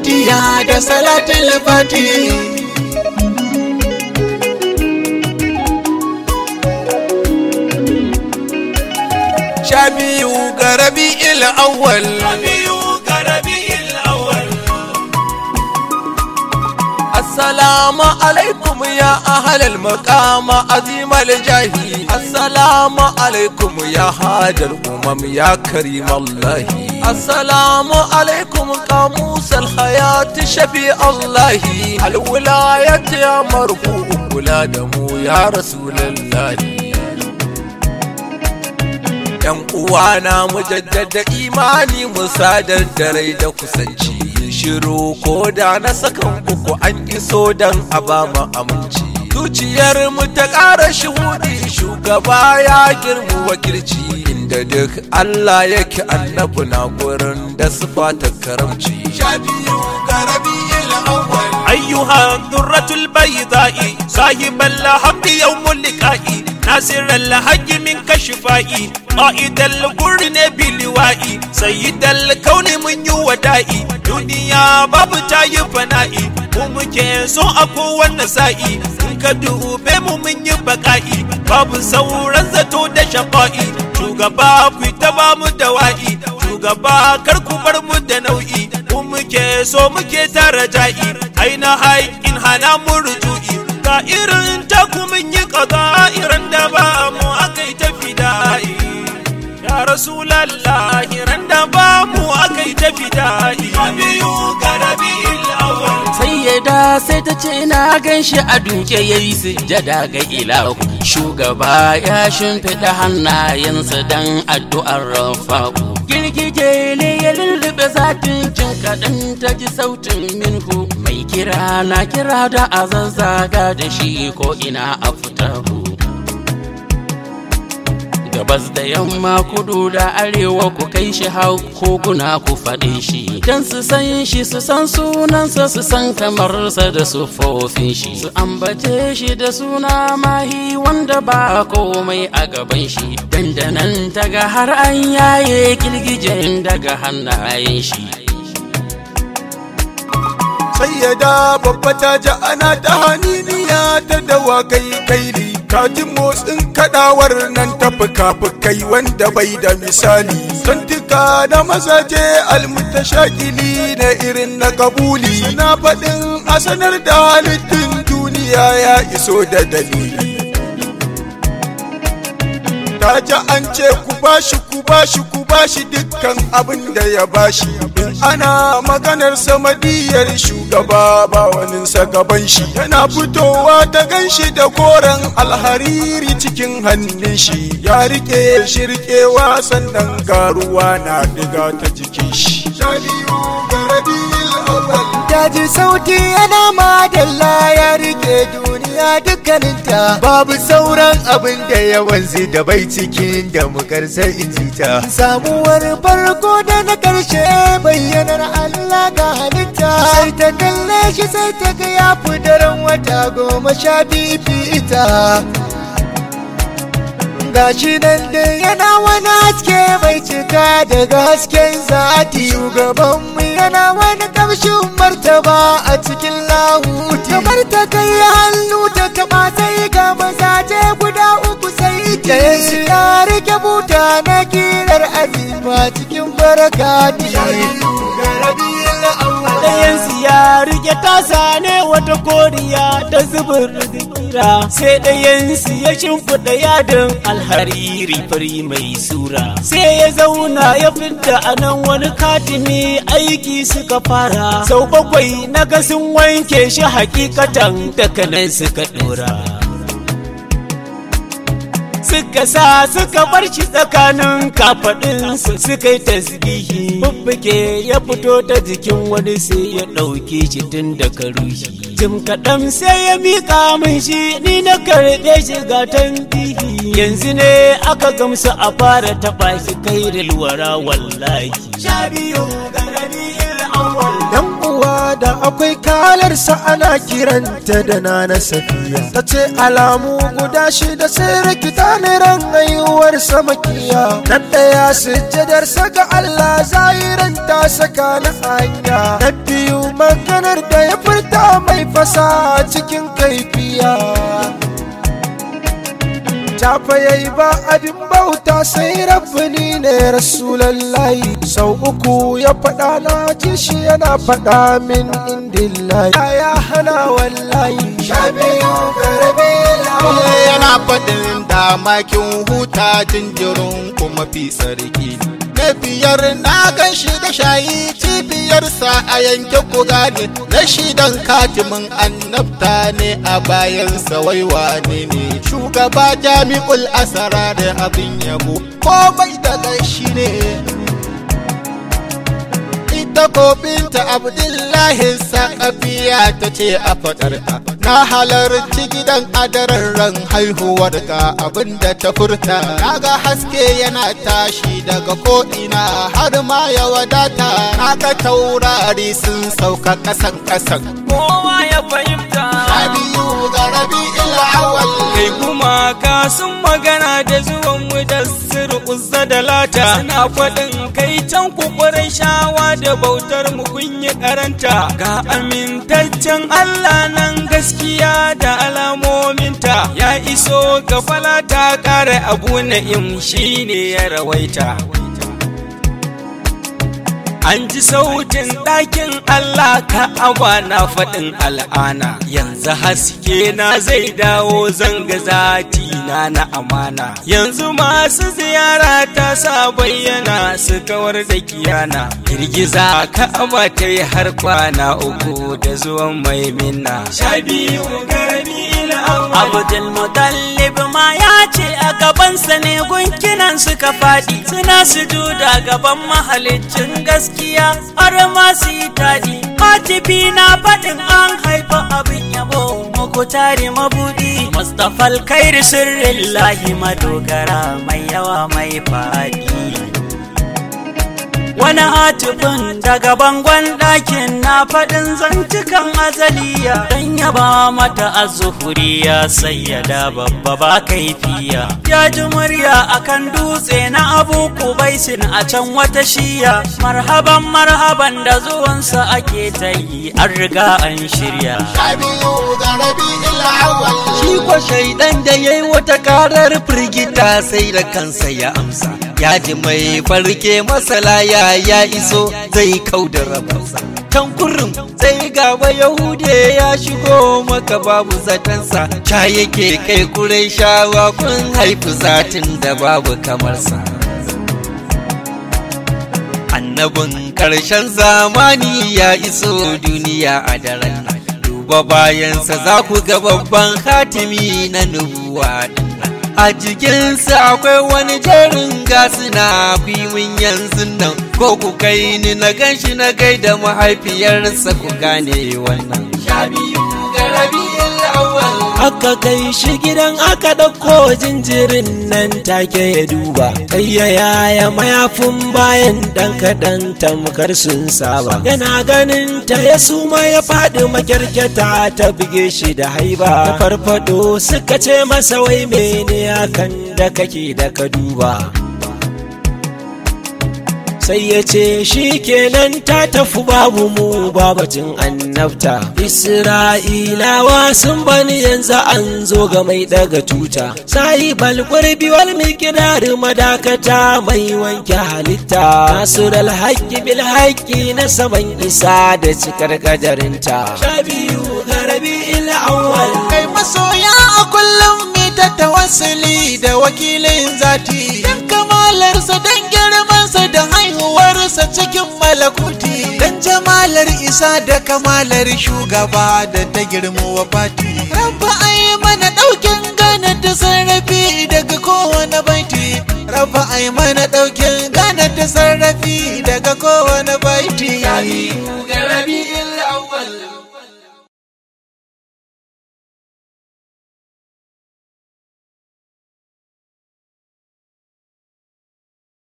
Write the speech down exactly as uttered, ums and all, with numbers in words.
fatiha da salatul fatiha. sha biyu ga rabi'il awwal assalamu alaikum ya ahlal maqam azimal jahi assalamu alaikum ya hajar umam ya karim allahi assalamu alaikum qamus al hayat shafi allahi al wilayat ya marfu kula da mu ya rasulullahi. yan uwana mu jaddada imani mu sadar da rai da kusanci shiru ko da na sakan uku an iso dan a ba mu aminci zuciyar mu ta ƙara shuhudi shugaba ya girmu wakilci inda duk Allah yake annabi na gurin da sifata karamci. sha biyu ga rabi'il awwal ayyuha durratul bayda'i sahibal hamdi yawmul liqa'i ناصر الحج من كشفائي قائد القرن بلوائي سيد الكون من يودائي دنيا باب تاي فنائي ومكي سو أكو والنسائي كدو بمو من يبقائي باب سوران زتو دشقائي شوغبا كويتبا مدوائي شوغبا كركو برمو دنوئي ومكي سو مكي ترجائي أين هاي إن هانا مرجوئي ga irin taku mun yi kaza irin da ba mu akai tafi da'i ya rasulallah irin da ba mu akai tafi da'i biyu ga rabi'il awwal sayyada sai ta ce na ganshi a duke yayi sujjada ga ilahu shugaba ya shimfiɗa hannayensa dan addu'ar rafa'u girgije ne ya lullube zatin cin kaɗan ta ji sautin minhu mai kira na kira da azazzaga da shi ko ina a fitahu gabas da yamma kudu da arewa ku kai shi hau koguna ku faɗe shi dan su san shi su san sunansa su san kamarsa da sufofin shi su ambace shi da suna mahi wanda ba komai a gaban shi dandanan taga har an yaye girgijen daga hannayen shi. sayyada babba ta ji ana ta haniniya ta dawakai kaili kajin motsin kadawar nan ta fuka-fukai wanda bai da misali santuka na mazaje almutashakili na irin na kabuli suna faɗin a sanar da halittun duniya ya iso da dalili ta ji an ce ku bashi ku bashi ku bashi dukkan abin da ya bashi ana maganar samadiyar shugaba ba waninsa gaban shi yana fitowa ta ganshi da koren alhariri cikin hannun shi ya rike shirkewa sannan garuwa na diga ta jikin shi. Daji sauti yana madalla ya rike duniya dukkaninta babu sauran abin da ya wanzu da bai cikin da mukarsar injita samuwar farko da na karshe bayyanar Allah ga halitta sai ta kalle shi sai ta ga ya fi daren wata goma sha biyu ita gashi nan da yana wani haske mai cika daga hasken zati shugabanmu yana wani kamshin martaba a cikin lahuti kamar ta kai hannu ta taba sai ga mazaje guda uku sai ta yansu ya rike buta na kirar azima cikin barakati ɗayansu ya rike tasa ne wata koriya ta zubin zikira sai ɗayansu ya shimfiɗa yadin alhariri fari mai sura sai ya zauna ya fidda a nan wani katimi aiki suka fara sau bakwai na ga sun wanke shi hakikatan daga nan suka ɗora suka sa suka bar shi tsakanin kafaɗinsu suka yi tasbihi bubbuke ya fito ta jikin wani sai ya ɗauke shi tun daga ruhi jim kaɗan sai ya miƙa min shi ni na karɓe shi ga tambihi yanzu ne aka gamsu a fara taɓa shi kai rilwara wallahi sha biyu ga rabi'il yan uwa da akwai kalarsa ana kiranta da Nana Safiya, ta ce alamu guda shida sai rikita ne ran haihuwar samakiya. Na ɗaya sujjadarsa ga Allah zahiran ta saka na hanya, na biyu maganar da ya furta mai fasa cikin kaifiya. Tafa yayi ba abin bauta sai rabbini ne rasulallahi, sau uku ya faɗa na ji shi yana faɗa min indillahi ya hana wallahi. Sha biyu ga rabi'ul yana faɗin damakin huta jinjirin kuma fi sarki. Na biyar na gan shi da shayi cibiyarsa a yanke ku gane, na shidan katimin annabta ne a bayansa waiwa ne ne shugaba jami'ul asara da abin yabo komai daga shi ne. Ita kofinta Abdullahi Sakafiya ta ce a faɗarta, na halarci gidan adararren haihuwar ga abinda ta furta. Naga haske yana tashi daga ko'ina har ma ya wadata, naga taurari sun sauka ƙasan ƙasan. Kowa ya fahimta Rabi'u ga Rabi'ul Awwal, kai kuma ka sun magana da zuwan mudassir Uzza da Lata, suna faɗin kai can kukurin shawa da bautar mu kun yi karanta. Ga amintaccen Allah nan gaskiya da alamominta, ya iso ga falata ƙara abu na'im shine ya rawaita. An ji sautin ɗakin Allah Ka'aba na faɗin al'ana, yanzu haske na zai dawo zanga zati na na amana. Yanzu masu ziyara ta sa bayyana su kawar da kiyana, girgiza Ka'aba ta yi har kwana uku da zuwan mai minna. Sha biyu ga Rabi'ul Awwal, Abdul Mutallib ma ya ce a gabansa ne gunkinan suka faɗi, suna sujuda gaban mahaliccin gaskiya har ma su yi taɗi. Hatifi na faɗin an haifa abin yabo muku tare mabudi, Mustapha alkhairi sirrillahi madogara mai yawa mai faɗi. Wani hatifin daga bangon ɗakin na faɗin zantukan azaliya, don yaba mata azuhuriya sayyada babba ba kaifiya. Ya ji murya akan dutse na Abu Kubaisin a can wata shiya, marhaban marhaban da zuwansa ake ta yi an riga an shirya. Rabi'u ga Rabi'ul Awwal, Shi ko shaidan da yayi wata karar firgita sai da kansa ya amsa, ya ji mai farke masala ya ya iso zai kau da rabarsa. Can kurin sai gaba Yahude ya shigo maka babu zatansa, ca yake kai kurai shawa kun haifi zatin da babu kamarsa. Annabin ƙarshen zamani ya iso duniya a daren nan, duba bayansa za ku ga babban hatimi na nubuwa. A jikinsa akwai wani jerin gasuna kwimin yanzu nan, ko ku kai ni na ganshi na gaida mahaifiyarsa ku gane wannan. Sha biyu ga Rabi'ul Awwal, aka kai shi gidan aka ɗauko jinjirin nan take ya duba, kai ya yaya mayafin bayan ɗan kaɗan tamkar sun saba. Yana ganin ta ya suma ya faɗi makyarkyata ta buge shi da haiba, ta farfado suka ce masa wai mene hakan da kake da ka duba. Sai ya ce shi kenan ta tafi babu mu babacin annabta. Isra'ilawa sun bani yanzu an zo ga mai daga tuta, sai balqurbi wal miqdar madakata mai wanke halitta. Nasrul haqqi bil haqqi na saman isa da cikar kadarinta. Sha biyu ga Rabi'ul Awwal, kai masoya a kullum mi ta tawassuli da wakilin zati, dan kamalarsa dan girmansa da haihuwarsa cikin malakuti, dan jamalar isa da kamalar shugaba da ta girma wafati. Rabba ai mana daukin gane ta sarrafi daga kowane baiti, Rabba ai mana daukin gane ta sarrafi daga kowane baiti.